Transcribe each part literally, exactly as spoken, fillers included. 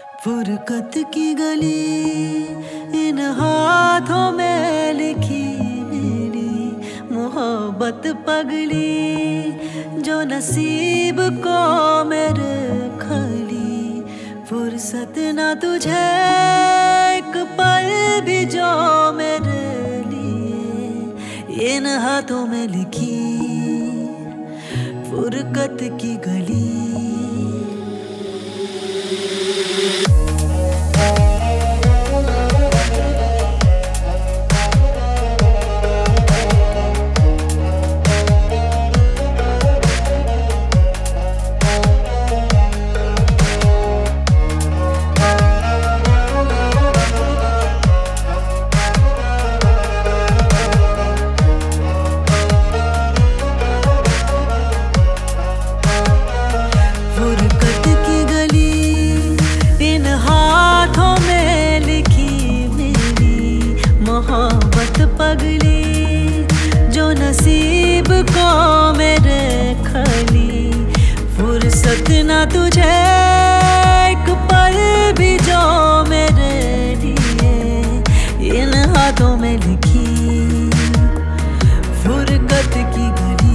फुरकत की गली इन हाथों में लिखी मेरी मोहब्बत पगली जो नसीब को मेरे खली। फुर्सत ना तुझे एक पल भी जो मेरे लिए इन हाथों में लिखी फुरकत की गली। मोहब्बत पगली जो नसीब को मेरे खली। फुर्सत ना तुझे एक पल भी जो मेरे लिए इन हाथों में लिखी फुरकत की गली।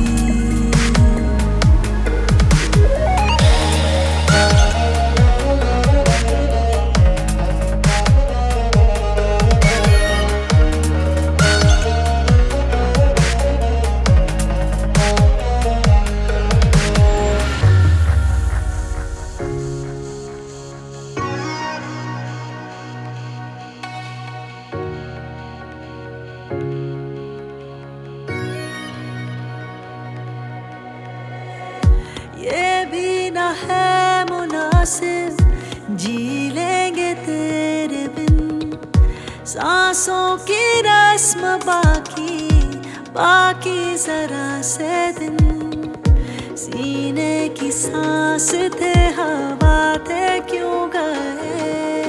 ये भी ना है मुनासिब जी लेंगे तेरे बिन। सांसों की रस्म बाकी बाकी जरा से दिन। सीने की सांस थे हवा थे क्यों गए।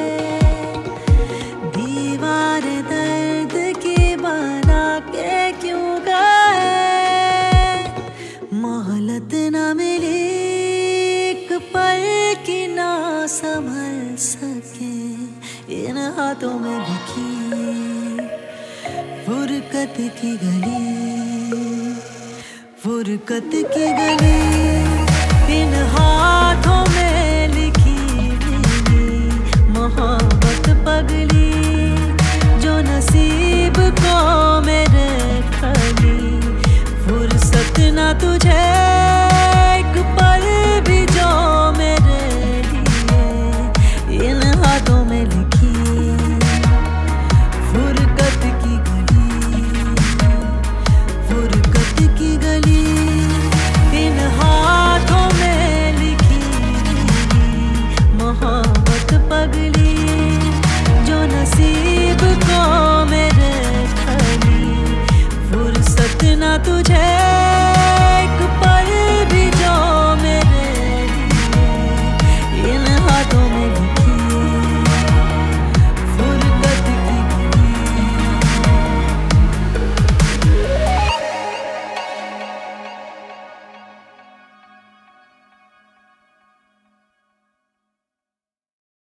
दीवार दर्द की बना के क्यों गए। मोहलत ना मिली पल की ना संभल सके इन हाथों में लिखी फुरकत की गली। फुरकत की गली इन हाथों में लिखी मेरी मोहब्बत पगली।